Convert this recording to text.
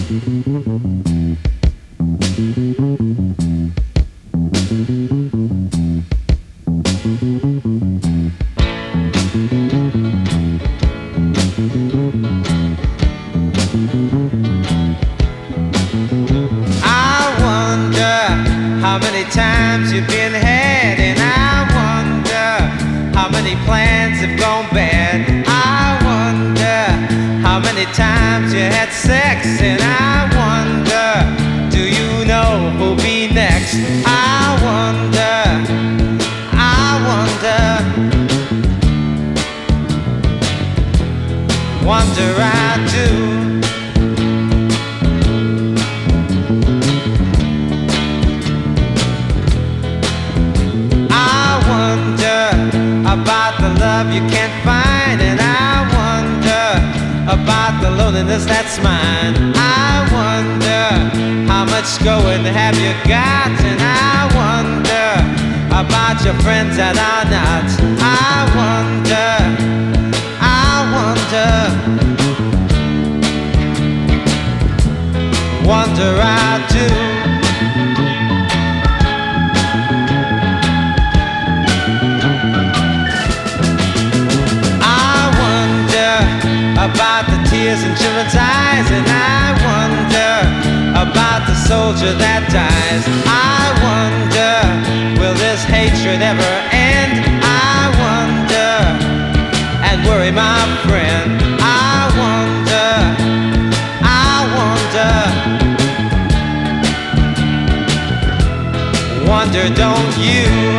How many times you've been had, and I wonder how many plans have gone bad. I wonder how many times you had sex, and I wonder, do you know who'll be next? I wonder, wonder I do. About the love you can't find, and I wonder about the loneliness that's mine. I wonder how much going have you got, and I wonder about your friends that are not. I wonder I do. About the tears in children's eyes, and I wonder about the soldier that dies. I wonder, will this hatred ever end? I wonder, and worry my friend. I wonder, don't you?